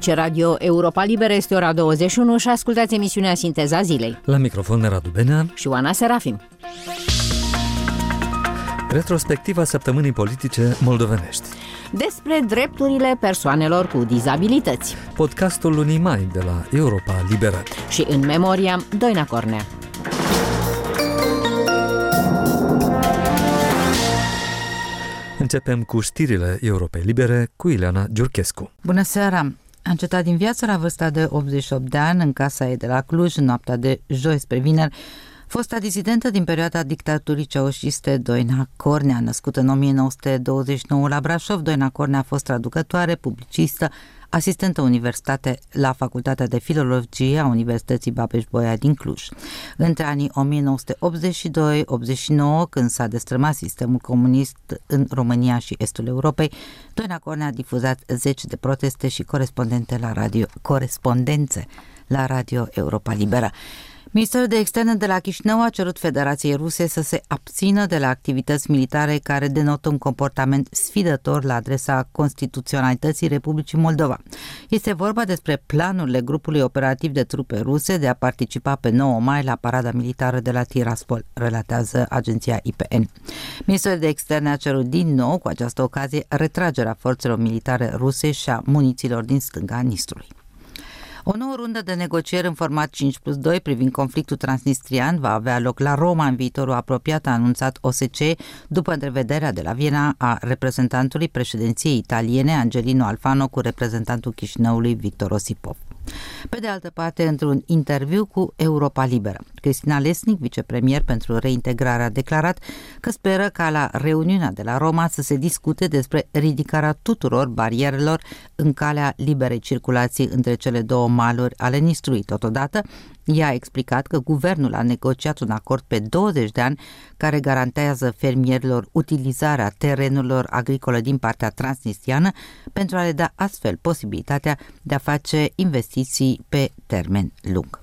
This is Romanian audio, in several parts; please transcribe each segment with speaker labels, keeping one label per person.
Speaker 1: Aici Radio Europa Liberă, este ora 21 și ascultați emisiunea Sinteza Zilei.
Speaker 2: La microfon Radu Benean
Speaker 1: și Oana Serafim.
Speaker 2: Retrospectiva săptămânii politice moldovenești.
Speaker 1: Despre drepturile persoanelor cu dizabilități.
Speaker 2: Podcastul lunii mai de la Europa Liberă.
Speaker 1: Și în memoria Doina Cornea.
Speaker 2: Începem cu știrile Europei Libere cu Ileana Giurchescu.
Speaker 3: Bună seara! A încetat din viață la vârsta de 88 de ani în casa ei de la Cluj, în noaptea de joi spre vineri, fosta disidentă din perioada dictaturii ceaușiste Doina Cornea. Născută în 1929 la Brașov, Doina Cornea a fost traducătoare, publicistă, asistentă universitate la Facultatea de Filologie a Universității Babeș-Bolyai din Cluj. Între anii 1982-89, când s-a destrămat sistemul comunist în România și estul Europei, Doina Cornea a difuzat zeci de proteste și corespondențe la Radio Europa Liberă. Ministerul de Externe de la Chișinău a cerut Federației Ruse să se abțină de la activități militare care denotă un comportament sfidător la adresa constituționalității Republicii Moldova. Este vorba despre planurile grupului operativ de trupe ruse de a participa pe 9 mai la parada militară de la Tiraspol, relatează agenția IPN. Ministerul de Externe a cerut din nou, cu această ocazie, retragerea forțelor militare ruse și a muniților din stânga Nistrului. O nouă rundă de negocieri în format 5+2 privind conflictul transnistrian va avea loc la Roma în viitorul apropiat, a anunțat OSCE după întrevederea de la Viena a reprezentantului președinției italiene Angelino Alfano cu reprezentantul Chișinăului Victor Osipov. Pe de altă parte, într-un interviu cu Europa Liberă, Cristina Lesnic, vicepremier pentru reintegrare, a declarat că speră ca la reuniunea de la Roma să se discute despre ridicarea tuturor barierelor în calea liberei circulații între cele două maluri ale Nistrului. Totodată, ea a explicat că guvernul a negociat un acord pe 20 de ani care garantează fermierilor utilizarea terenurilor agricole din partea transnistriană pentru a le da astfel posibilitatea de a face investiții pe termen lung.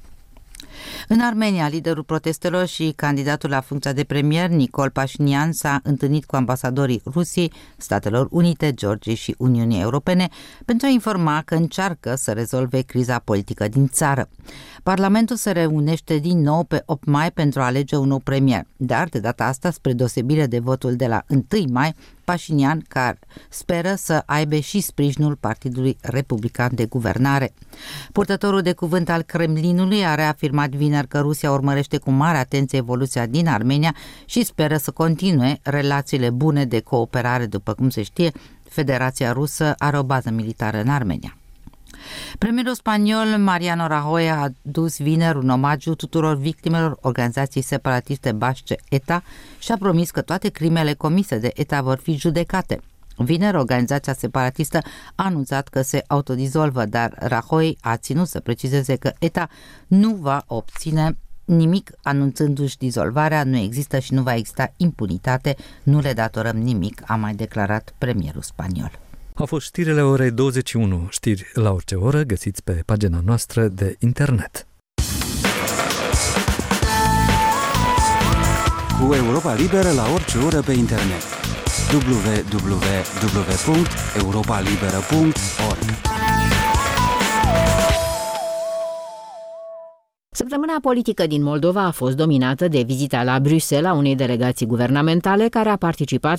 Speaker 3: În Armenia, liderul protestelor și candidatul la funcția de premier, Nicol Pașinian, s-a întâlnit cu ambasadorii Rusiei, Statelor Unite, Georgiei și Uniunii Europene pentru a informa că încearcă să rezolve criza politică din țară. Parlamentul se reunește din nou pe 8 mai pentru a alege un nou premier, dar de data asta, spre deosebire de votul de la 1 mai, Pașinian, care speră să aibă și sprijinul Partidului Republican de Guvernare. Purtătorul de cuvânt al Kremlinului a reafirmat vineri că Rusia urmărește cu mare atenție evoluția din Armenia și speră să continue relațiile bune de cooperare. După cum se știe, Federația Rusă are o bază militară în Armenia. Premierul spaniol Mariano Rajoy a adus vineri un omagiu tuturor victimelor organizației separatiste basce ETA și a promis că toate crimele comise de ETA vor fi judecate. Vineri, organizația separatistă a anunțat că se autodizolvă, dar Rajoy a ținut să precizeze că ETA nu va obține nimic anunțându-și dizolvarea, nu există și nu va exista impunitate, nu le datorăm nimic, a mai declarat premierul spaniol.
Speaker 2: Au fost știrile orei 21, știri la orice oră, găsiți pe pagina noastră de internet.
Speaker 4: Cu Europa Liberă la orice oră pe internet. www.europalibera.org.
Speaker 1: Săptămâna politică din Moldova a fost dominată de vizita la Bruxelles a unei delegații guvernamentale care a participat